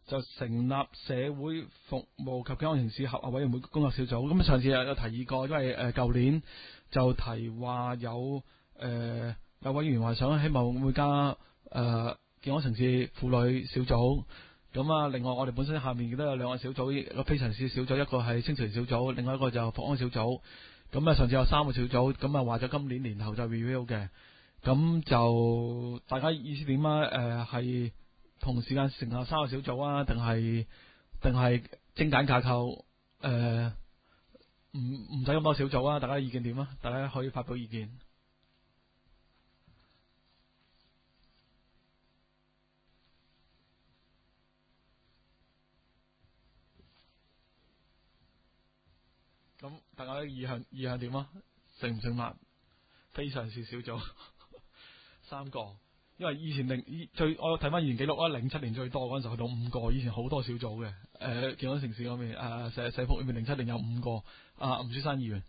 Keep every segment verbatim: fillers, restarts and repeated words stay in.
就成立社會服務及健康城市合作委員會工作小組。咁上次有有提議過，因為誒舊、呃、年就提話有誒、呃、有委員話想希望會加誒、呃、健康城市婦女小組。咁啊，另外我哋本身下面亦都有兩個小組，一個非常市小組，一個係青少年小組，另外一個就復安小組。咁啊，上次有三個小組，咁啊話咗今年年頭就 review 嘅。咁就大家意思點啊？誒、呃，係同時間成立三個小組啊，定係定係精簡架構？誒、呃，唔唔使咁多小組啊？大家意見點啊？大家可以發表意見。咁大家意向意向點啊？成唔成立非常市小組？三個，因為以前零最我睇翻以前記錄啦，零七年最多嗰陣時去到五個，以前好多小組嘅。誒、呃，健康城市嗰邊誒社社福裏面零七年有五個。啊，吳先生議員，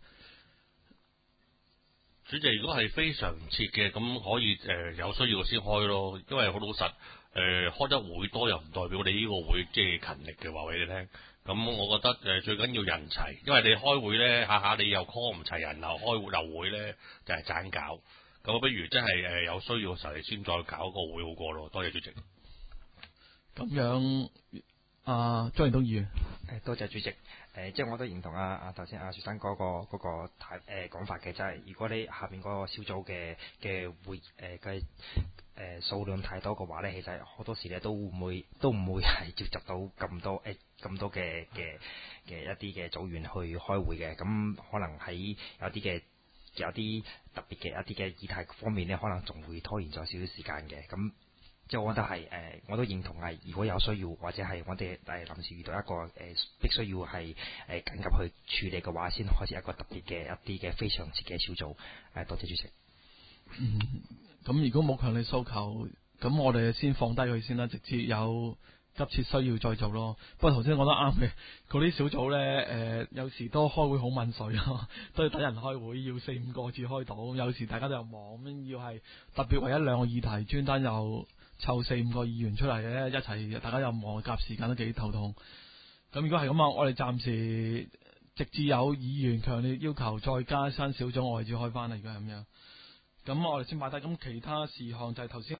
主席，如果係非常設嘅，咁可以誒、呃、有需要先開咯，因為好老實誒、呃、開得會多又唔代表你呢個會即係勤力嘅，話俾你聽。咁我覺得誒、呃、最緊要人齊，因為你開會咧下下你又 call 唔齊人，又開會流會咧就係、是、盞搞。咁不如真係誒有需要嘅時候，你先再搞個會好過咯。多謝主席。 咁樣啊，張榮東議員， 誒多謝主席。誒、呃、即係我都認同啊啊頭先阿徐生嗰個嗰、那個睇誒講法嘅，就係、是、如果你下邊嗰個小組嘅嘅會誒嘅誒數量太多嘅話咧，其實好多時咧都唔會都唔會係召集到咁多誒咁、呃、多嘅嘅嘅一啲嘅組員去開會嘅，咁可能喺有啲嘅。有啲特別嘅一啲嘅議題方面咧，可能仲會拖延咗少少時間嘅。咁即係我覺得係誒、呃，我都認同係，如果有需要或者係我哋誒臨時遇到一個誒、呃、必須要係誒、呃、緊急去處理嘅話，先開始一個特別嘅一啲嘅非常時嘅小組。誒、呃，多謝主席。 嗯，咁如果冇強烈訴求，咁我哋先放低佢先啦，直接有急切需要再做咯。不過頭先講得啱嘅，嗰啲小組呢，誒、呃、有時都開會好問水咯，都要等人開會，要四五個至開到。有時大家都又忙，咁要係特別為一兩個議題，專登又湊四五個議員出嚟嘅，一齊大家又忙夾時間都幾頭痛。咁如果係咁啊，我哋暫時直至有議員強烈要求再加新小組，我哋先開翻啦。如果係咁樣，咁我哋先擺低。咁其他事項就係頭先。